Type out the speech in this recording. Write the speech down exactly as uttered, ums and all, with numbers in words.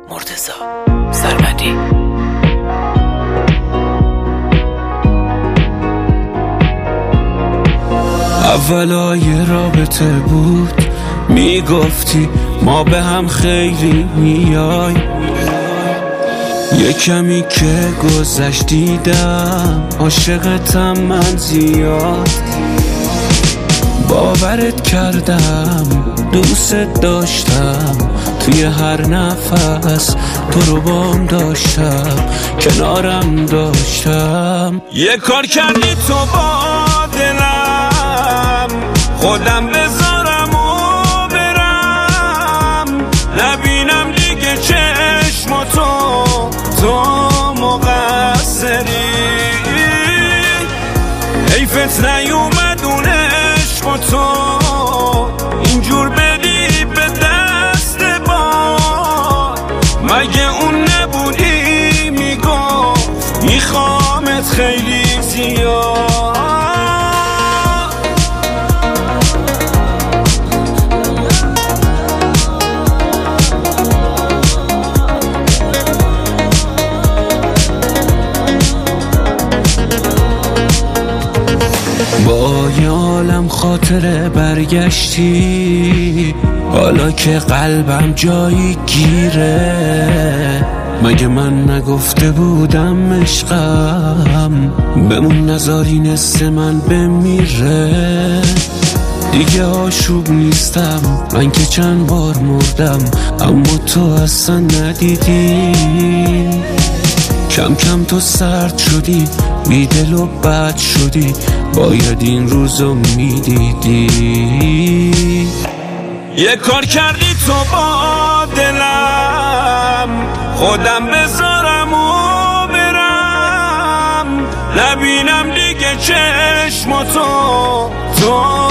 مرتضی سرمدی. اولای رابطه بود میگفتی ما به هم خیلی میای، یه کمی که گذشت دیدم عاشقتم من زیاد، باورت کردم دوست داشتم، توی هر نفس تو رو بام داشتم، کنارم داشتم. یه کار کردی تو با دلم، خودم بذارم و برم، نبینم دیگه چشماتو، تو مقصری، حیفت نیومد اون عشق تو اینجور بدی به دست باد، مگه اون نبودی میگفت میخوامت خیلی زیاد. با یه عالم خاطره برگشتی، حالا که قلبم جایی گیره، مگه من نگفته بودم عشقم بمون نذاری نصف من بمیره. دیگه آشوب نیستم من که چند بار مردم، اما تو اصلا ندیدی، کم کم تو سرد شدی، بی دل و بد شدی، باید این روزو میدیدی. یه کار کردی تو با دلم، خودم بذارم و برم، نبینم دیگه چشماتو، تو